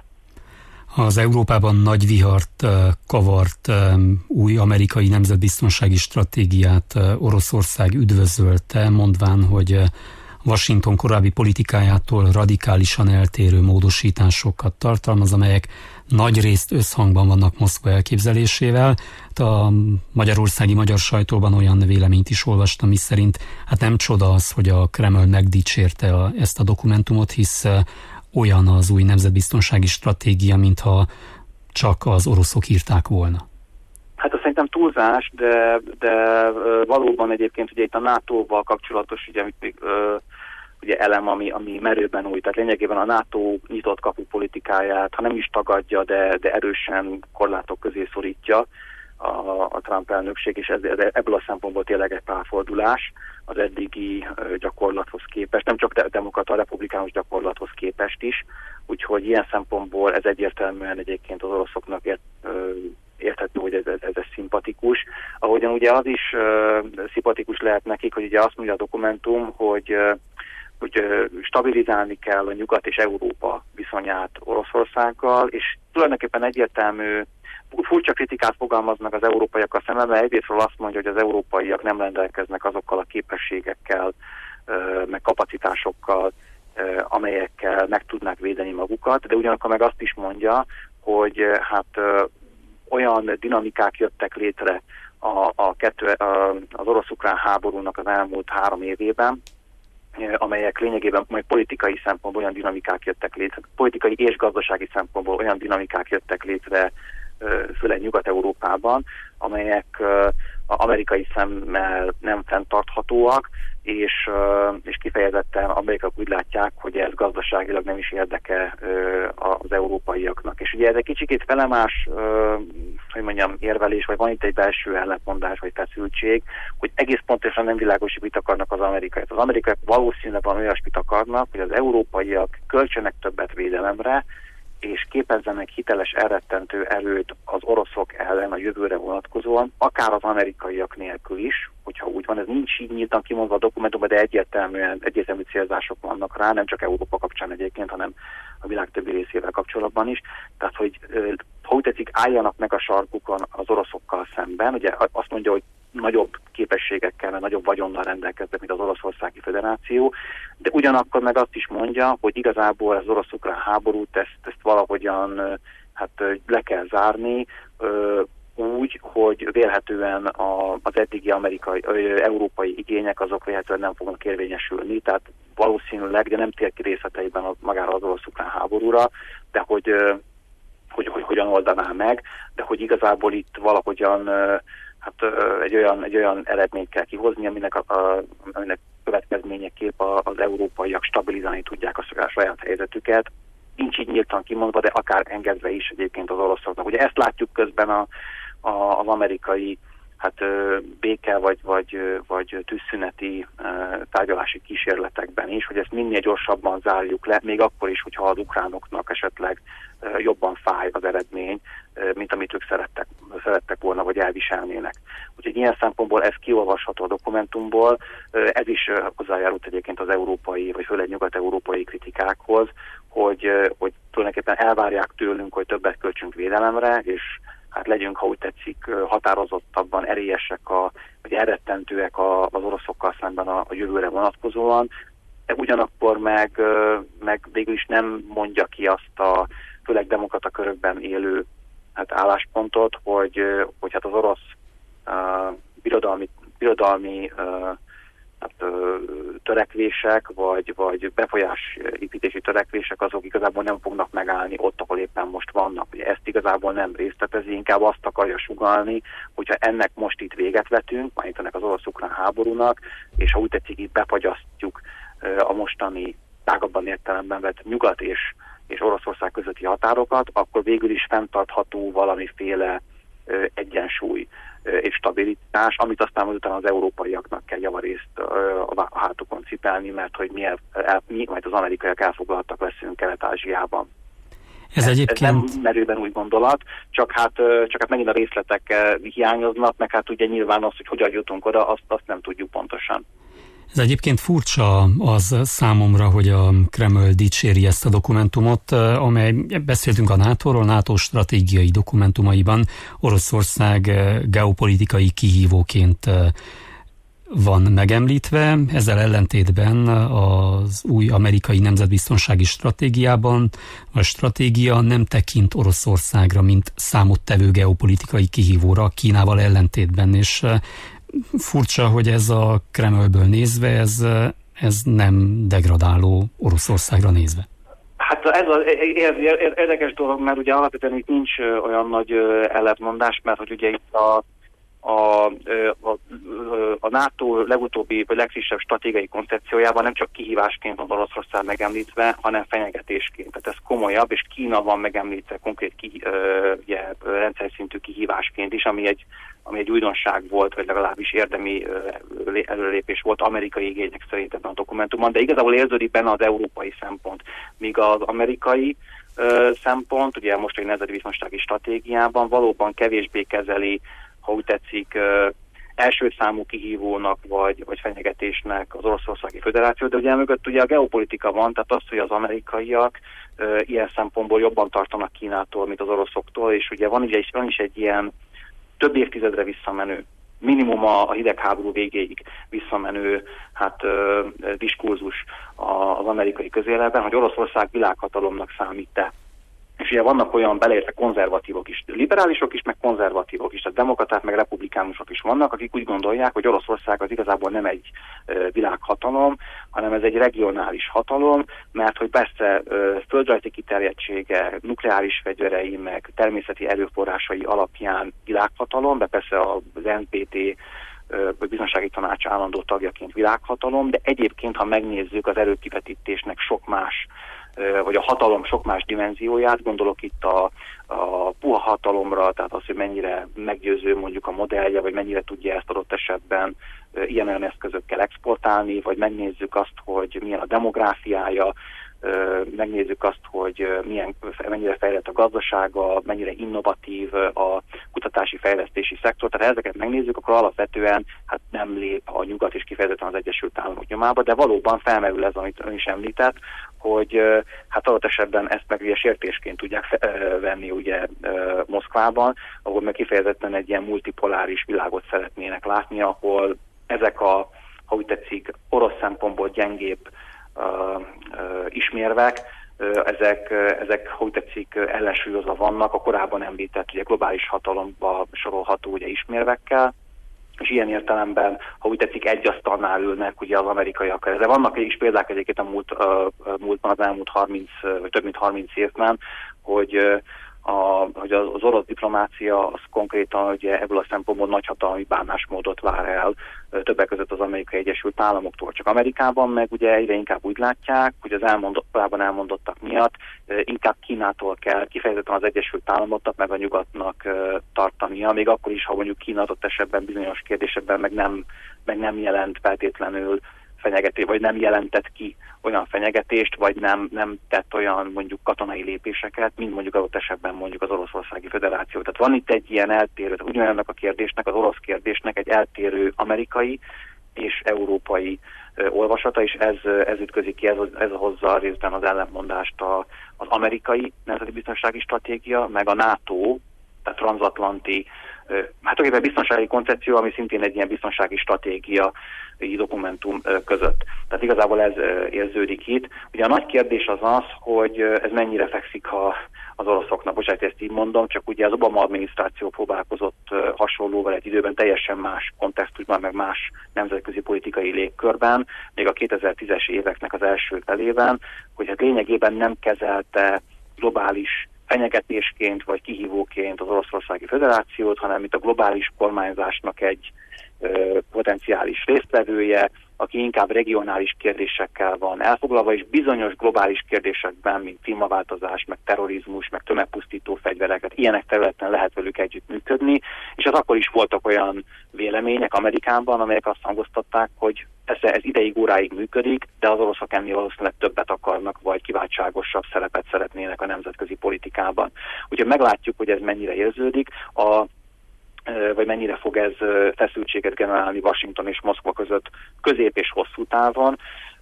Az Európában nagy vihart kavart új amerikai nemzetbiztonsági stratégiát Oroszország üdvözölte, mondván, hogy Washington korábbi politikájától radikálisan eltérő módosításokat tartalmaz, amelyek nagyrészt összhangban vannak Moszkva elképzelésével. A magyarországi magyar sajtóban olyan véleményt is olvastam, miszerint hát nem csoda az, hogy a Kreml megdicsérte a, ezt a dokumentumot, hisz olyan az új nemzetbiztonsági stratégia, mintha csak az oroszok írták volna. Hát azt szerintem túlzás, de, de valóban egyébként ugye itt a nátóval kapcsolatos ugye, ugye elem, ami, ami merőben új. Tehát lényegében a NATO nyitott kapu politikáját, ha nem is tagadja, de, de erősen korlátok közé szorítja a, a Trump elnökség, és ez, ebből a szempontból tényleg egy pálfordulás az eddigi gyakorlathoz képest, nem csak a demokrata, a republikánus gyakorlathoz képest is, úgyhogy ilyen szempontból ez egyértelműen egyébként az oroszoknak ért, érthető, hogy ez, ez, ez szimpatikus. Ahogyan ugye az is uh, szimpatikus lehet nekik, hogy ugye azt mondja a dokumentum, hogy, uh, hogy uh, stabilizálni kell a Nyugat és Európa viszonyát Oroszországgal, és tulajdonképpen egyértelmű, furcsa kritikát fogalmaznak az európaiakkal szemben, mert egyrésztről azt mondja, hogy az európaiak nem rendelkeznek azokkal a képességekkel, uh, meg kapacitásokkal, uh, amelyekkel meg tudnák védeni magukat, de ugyanakkor meg azt is mondja, hogy uh, hát uh, olyan dinamikák jöttek létre a, a kettő, a, az orosz-ukrán háborúnak az elmúlt három évében, amelyek lényegében majd politikai szempontból olyan dinamikák jöttek létre, politikai és gazdasági szempontból olyan dinamikák jöttek létre, főleg Nyugat-Európában, amelyek amerikai szemmel nem fenntarthatóak, és, és kifejezetten amerikaiak úgy látják, hogy ez gazdaságilag nem is érdeke az európaiaknak. És ugye ez egy kicsikét felemás, hogy mondjam, érvelés, vagy van itt egy belső ellentmondás, vagy feszültség, hogy egész pontosan nem világos, hogy mit akarnak az amerikaiak. Az amerikaiak valószínűleg van olyasmit akarnak, hogy az európaiak költsenek többet védelemre, és képezzenek hiteles elrettentő erőt az oroszok ellen a jövőre vonatkozóan, akár az amerikaiak nélkül is, hogyha úgy van. Ez nincs így nyíltan kimondva a dokumentumban, de egyértelműen egyértelmű célzások vannak rá, nem csak Európa kapcsán egyébként, hanem a világ többi részével kapcsolatban is. Tehát, hogy ha úgy tetszik, álljanak meg a sarkukon az oroszokkal szemben. Ugye azt mondja, hogy nagyobb képességekkel, mert nagyobb vagyonnal rendelkeznek, mint az Oroszországi Föderáció, de ugyanakkor meg azt is mondja, hogy igazából az orosz-ukrán háborút ezt, ezt valahogyan hát, le kell zárni, úgy, hogy vélhetően a, az eddigi amerikai, európai igények azok vélhetően nem fognak érvényesülni, tehát valószínűleg, de nem tér ki részleteiben az, magára az orosz-ukrán háborúra, de hogy, hogy, hogy hogyan oldaná meg, de hogy igazából itt valahogyan hát egy olyan, egy olyan eredményt kell kihozni, aminek, a, a, aminek következményeképp az európaiak stabilizálni tudják a saját helyzetüket. Nincs így nyíltan kimondva, de akár engedve is egyébként az oroszoknak. Ugye ezt látjuk közben a, a, az amerikai hát, béke vagy, vagy, vagy tűzszüneti tárgyalási kísérletekben is, hogy ezt minél gyorsabban zárjuk le, még akkor is, hogyha az ukránoknak esetleg jobban fáj az eredmény, mint amit ők szerettek, szerettek volna, vagy elviselnének. Úgyhogy ilyen szempontból ez kiolvasható a dokumentumból, ez is hozzájárult egyébként az európai, vagy főleg nyugat-európai kritikákhoz, hogy, hogy tulajdonképpen elvárják tőlünk, hogy többet költsünk védelemre, és hát legyünk, ha úgy tetszik, határozottabban erélyesek, a, vagy elrettentőek a, az oroszokkal szemben a, a jövőre vonatkozóan, de ugyanakkor meg, meg végül is nem mondja ki azt a főleg demokrata körökben élő hát álláspontot, hogy, hogy hát az orosz uh, birodalmi, birodalmi uh, hát, uh, törekvések, vagy, vagy befolyásépítési törekvések, azok igazából nem fognak megállni ott, ahol éppen most vannak. Ugye ezt igazából nem részletezi, inkább azt akarja sugallni, hogyha ennek most itt véget vetünk, majd ennek az orosz-ukrán háborúnak, és ha úgy tetszik, itt befagyasztjuk uh, a mostani tágabban értelemben vett Nyugat és és Oroszország közötti határokat, akkor végül is fenntartható valamiféle ö, egyensúly ö, és stabilitás, amit aztán utána az európaiaknak kell javarészt ö, a hátukon cipelni, mert hogy mi, el, el, mi majd az amerikaiak elfoglaltak leszünk Kelet-Ázsiában. Ez, ez egyébként... Ez nem merőben új gondolat, csak hát, csak hát megint a részletek hiányoznak, meg hát ugye nyilván az, hogy hogyan jutunk oda, azt, azt nem tudjuk pontosan. Ez egyébként furcsa az számomra, hogy a Kreml dicséri ezt a dokumentumot, amely, beszéltünk a nátóról, NATO stratégiai dokumentumaiban Oroszország geopolitikai kihívóként van megemlítve. Ezzel ellentétben az új amerikai nemzetbiztonsági stratégiában a stratégia nem tekint Oroszországra, mint számottevő geopolitikai kihívóra, Kínával ellentétben, és furcsa, hogy ez a Kremlből nézve, ez, ez nem degradáló Oroszországra nézve. Hát Hát ez az érdekes dolog, mert ugye alapvetően itt nincs olyan nagy ellentmondás, mert hogy ugye itt a A, a, a NATO legutóbbi, vagy legfrissebb stratégiai koncepciójában nem csak kihívásként van Oroszország megemlítve, hanem fenyegetésként. Tehát ez komolyabb, és Kína van megemlítve konkrét ki, ugye, rendszer szintű kihívásként is, ami egy, ami egy újdonság volt, vagy legalábbis érdemi előrelépés volt amerikai igények szerint ebben a dokumentumban, de igazából érződik benne az európai szempont, míg az amerikai szempont, ugye most egy nemzeti biztonsági stratégiában valóban kevésbé kezeli, ha úgy tetszik, uh, első számú kihívónak vagy, vagy fenyegetésnek az Oroszországi Föderáció, de ugye mögött ugye a geopolitika van, tehát az, hogy az amerikaiak uh, ilyen szempontból jobban tartanak Kínától, mint az oroszoktól, és ugye van, ugye, van is egy ilyen több évtizedre visszamenő, minimum a, a hidegháború végéig visszamenő hát, uh, diskurzus az amerikai közéletben, hogy Oroszország világhatalomnak számít-e. És ugye vannak olyan beleértve konzervatívok is, liberálisok is, meg konzervatívok is, tehát demokraták, meg republikánusok is vannak, akik úgy gondolják, hogy Oroszország az igazából nem egy uh, világhatalom, hanem ez egy regionális hatalom, mert hogy persze uh, földrajzi kiterjedtsége, nukleáris fegyverei, meg természeti erőforrásai alapján világhatalom, de persze az en pé té vagy biztonsági tanács állandó tagjaként világhatalom, de egyébként, ha megnézzük az erőkivetítésnek sok más vagy a hatalom sok más dimenzióját, gondolok itt a, a puha hatalomra, tehát az, hogy mennyire meggyőző mondjuk a modellje, vagy mennyire tudja ezt adott esetben ilyen-olyan eszközökkel exportálni, vagy megnézzük azt, hogy milyen a demográfiája, megnézzük azt, hogy milyen, mennyire fejlett a gazdasága, mennyire innovatív a kutatási fejlesztési szektor. Tehát ha ezeket megnézzük, akkor alapvetően hát nem lép a nyugat és kifejezetten az Egyesült Államok nyomába, de valóban felmerül ez, amit ön is említett, hogy hát adott esetben ezt meg ugye sértésként tudják venni ugye Moszkvában, ahol meg kifejezetten egy ilyen multipoláris világot szeretnének látni, ahol ezek a, ha úgy tetszik, orosz szempontból gyengébb Uh, uh, ismérvek, uh, ezek, uh, ezek, hogy tetszik, ellensúlyozva vannak a korábban említett ugye, globális hatalomba sorolható ugye, ismérvekkel, és ilyen értelemben, ha úgy tetszik, egy asztalnál ülnek ugye, az amerikaiak. De vannak is példák egyébként a múlt, uh, múltban, az elmúlt harminc, vagy több mint harminc évben, hogy uh, A, hogy az, az orosz diplomácia az konkrétan ugye ebből a szempontból nagyhatalmi bánásmódot vár el többek között az Amerikai Egyesült Államoktól. Csak Amerikában meg ugye egyre inkább úgy látják, hogy az elmondott, korábban elmondottak miatt inkább Kínától kell kifejezetten az Egyesült Államoknak meg a nyugatnak tartania, még akkor is, ha mondjuk Kína adott esetben bizonyos kérdésekben meg nem, meg nem jelent feltétlenül fenyegetés, vagy nem jelentett ki olyan fenyegetést, vagy nem, nem tett olyan mondjuk katonai lépéseket, mint mondjuk adott esetben mondjuk az Oroszországi Föderáció. Tehát van itt egy ilyen eltérő, ugyanannak a kérdésnek, az orosz kérdésnek egy eltérő amerikai és európai ö, olvasata, és ez, ez ütközik ki, ez, ez hozza a részben az ellentmondást a, az amerikai nemzeti biztonsági stratégia, meg a NATO, tehát transatlanti, ö, hát olyan biztonsági koncepció, ami szintén egy ilyen biztonsági stratégia dokumentum között. Tehát igazából ez érződik itt. Ugye a nagy kérdés az az, hogy ez mennyire fekszik a, az oroszoknak. Bocsánat, ezt így mondom, csak ugye az Obama adminisztráció próbálkozott hasonlóval egy időben teljesen más kontextusban, meg más nemzetközi politikai légkörben, még a kétezer-tízes éveknek az első felében, hogy hát lényegében nem kezelte globális fenyegetésként vagy kihívóként az Oroszországi Föderációt, hanem itt a globális kormányzásnak egy ö, potenciális résztvevője, aki inkább regionális kérdésekkel van elfoglalva, és bizonyos globális kérdésekben, mint klímaváltozás, meg terrorizmus, meg tömegpusztító fegyvereket, ilyenek területen lehet velük együttműködni, és az akkor is voltak olyan vélemények Amerikában, amelyek azt hangoztatták, hogy ez, ez ideig, óráig működik, de az oroszok ennél valószínűleg többet akarnak, vagy kiváltságosabb szerepet szeretnének a nemzetközi politikában. Úgyhogy meglátjuk, hogy ez mennyire érződik, a vagy mennyire fog ez feszültséget generálni Washington és Moszkva között közép és hosszú távon.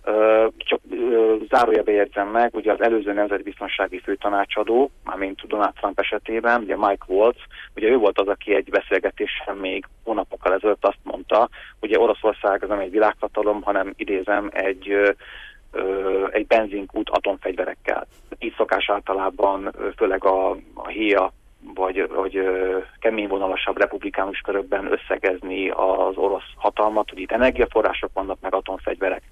Csak zárójelbe jegyzem meg, ugye az előző nemzetbiztonsági főtanácsadó, mármint Donald Trump esetében, ugye Mike Waltz, ugye ő volt az, aki egy beszélgetésen még hónapokkal ezelőtt azt mondta, ugye Oroszország az nem egy világhatalom, hanem idézem egy egy benzinkút atomfegyverekkel. Így szokás általában, főleg a, a héja vagy, vagy keményvonalasabb republikánus körökben összegezni az orosz hatalmat, hogy itt energiaforrások vannak, meg atomfegyverek.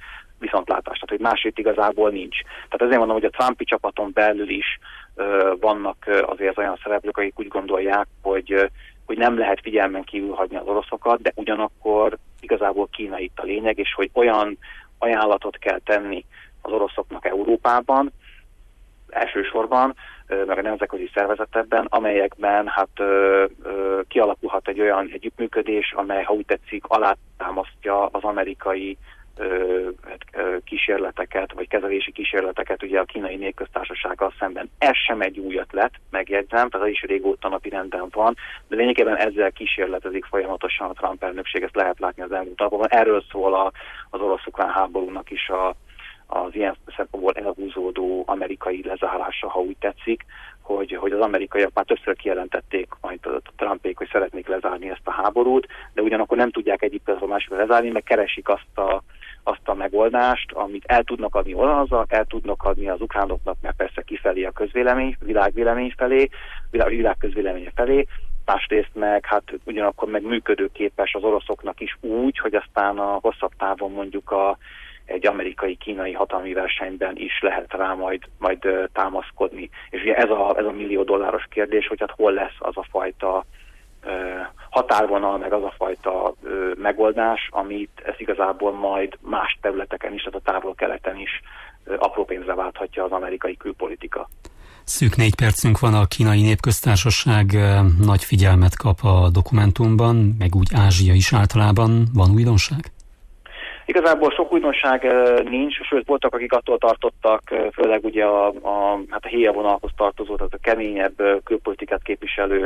viszontlátás, tehát hogy másért igazából nincs. Tehát ezért mondom, hogy a Trumpi csapaton belül is ö, vannak ö, azért olyan szereplők, akik úgy gondolják, hogy, ö, hogy nem lehet figyelmen kívül hagyni az oroszokat, de ugyanakkor igazából Kína itt a lényeg, és hogy olyan ajánlatot kell tenni az oroszoknak Európában, elsősorban, meg a nemzetközi szervezetekben, amelyekben hát ö, ö, kialakulhat egy olyan együttműködés, amely, ha úgy tetszik, alátámasztja az amerikai ö, ö, kísérleteket, vagy kezelési kísérleteket ugye a kínai népköztársasággal szemben. Ez sem egy új ötlet, megjegyzem, tehát az is régóta napirenden van, de lényegében ezzel kísérletezik folyamatosan a Trump elnökség, ezt lehet látni az elmúlt napokban. Erről szól a, az orosz-ukrán háborúnak is a az ilyen szempontból elhúzódó amerikai lezárása, ha úgy tetszik, hogy, hogy az amerikaiak már többször kijelentették majd a Trumpék, hogy szeretnék lezárni ezt a háborút, de ugyanakkor nem tudják egyik pillanatban másikra lezárni, meg keresik azt a, azt a megoldást, amit el tudnak adni olaszak, el tudnak adni az ukránoknak, mert persze kifelé a közvélemény, világvélemény felé, világ, világ közvéleménye felé, másrészt meg hát ugyanakkor meg működőképes az oroszoknak is úgy, hogy aztán a hosszabb távon mondjuk a egy amerikai-kínai hatalmi versenyben is lehet rá majd, majd uh, támaszkodni. És ugye ez a, ez a millió dolláros kérdés, hogy hát hol lesz az a fajta uh, határvonal, meg az a fajta uh, megoldás, amit ez igazából majd más területeken is, tehát a távol-keleten is uh, apró pénzre válthatja az amerikai külpolitika. Szűk négy percünk van, a Kínai Népköztársaság nagy figyelmet kap a dokumentumban, meg úgy Ázsia is általában. Van újdonság? Igazából sok újdonság nincs, sőt voltak, akik attól tartottak, főleg ugye a, a, hát a héjavonalhoz tartozó, tehát a keményebb külpolitikát képviselő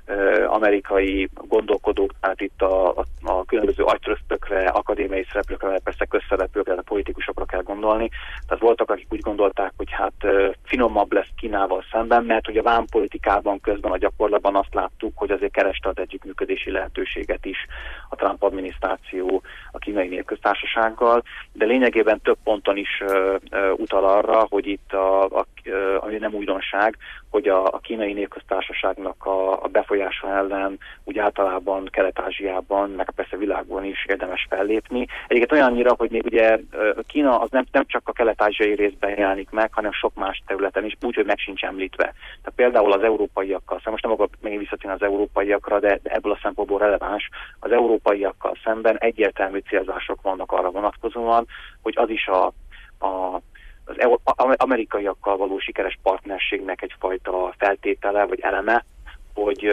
amerikai gondolkodók, tehát itt a, a, a különböző agytröztökre, akadémiai szereplőkre, persze közszereplőkre, a politikusokra kell gondolni. Tehát voltak, akik úgy gondolták, hogy hát finomabb lesz Kínával szemben, mert hogy a vámpolitikában közben a gyakorlatban azt láttuk, hogy azért kereste az együttműködési lehetőséget is a Trump adminisztráció a Kínai Népköztársasággal, de lényegében több ponton is uh, uh, utal arra, hogy itt, a, a, uh, ami nem újdonság, hogy a, a Kínai Népköztársaságnak a, a befolyása ellen úgy általában Kelet-Ázsiában, meg persze világban is érdemes fellépni. Egyébként olyannyira, hogy még ugye Kína az nem, nem csak a kelet-ázsiai részben jelenik meg, hanem sok más területen is, úgyhogy meg sincs említve. Tehát például az európaiakkal, szóval most nem akarok megint visszatérni az európaiakra, de, de ebből a szempontból releváns, az európaiakkal szemben egyértelmű célzások vannak arra vonatkozóan, hogy az is a, a az amerikaiakkal való sikeres partnerségnek egyfajta feltétele vagy eleme, hogy,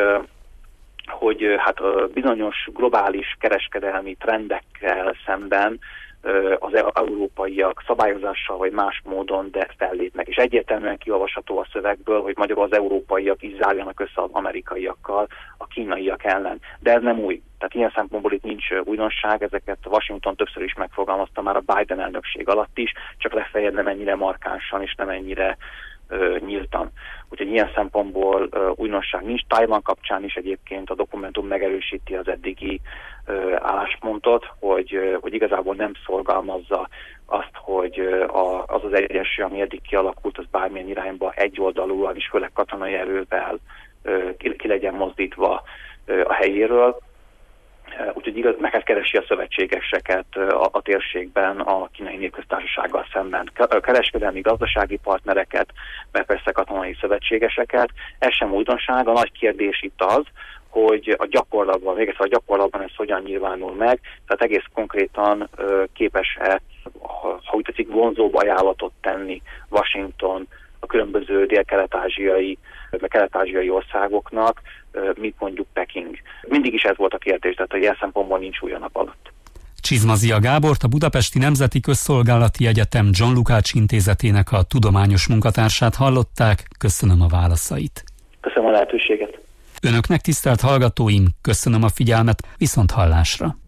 hogy hát bizonyos globális kereskedelmi trendekkel szemben az európaiak szabályozással vagy más módon, de fellépnek. És egyértelműen kiolvasható a szövegből, hogy magyarul az európaiak is zárjanak össze az amerikaiakkal a kínaiak ellen. De ez nem új. Tehát ilyen szempontból itt nincs újdonság, ezeket Washington többször is megfogalmazta már a Biden elnökség alatt is, csak legfeljebb nem ennyire markánsan és nem ennyire ö, nyíltan. Úgyhogy ilyen szempontból ö, újdonság nincs. Tajvan kapcsán is egyébként a dokumentum megerősíti az eddigi ö, álláspontot, hogy, ö, hogy igazából nem szorgalmazza azt, hogy ö, a, az az egyensúly, ami eddig kialakult, az bármilyen irányba egyoldalúan és főleg katonai erővel ö, ki, ki legyen mozdítva ö, a helyéről. Úgyhogy igaz, meg keresi a szövetségeseket a, a térségben a Kínai Népköztársasággal szemben. Kereskedelmi, gazdasági partnereket, meg persze katonai szövetségeseket. Ez sem újdonság. A nagy kérdés itt az, hogy a gyakorlatban, még egyszer a gyakorlatban ez hogyan nyilvánul meg, tehát egész konkrétan képes-e, ha, ha úgy tetszik, vonzóbb ajánlatot tenni Washington a különböző dél-kelet-ázsiai, meg kelet-ázsiai országoknak, mint mondjuk Peking. Mindig is ez volt a kérdés, tehát a ilyen szempontból nincs új a nap alatt. Csizmazia Gábort, a Budapesti Nemzeti Közszolgálati Egyetem John Lukács Intézetének a tudományos munkatársát hallották. Köszönöm a válaszait. Köszönöm a lehetőséget. Önöknek, tisztelt hallgatóim, köszönöm a figyelmet, viszont hallásra.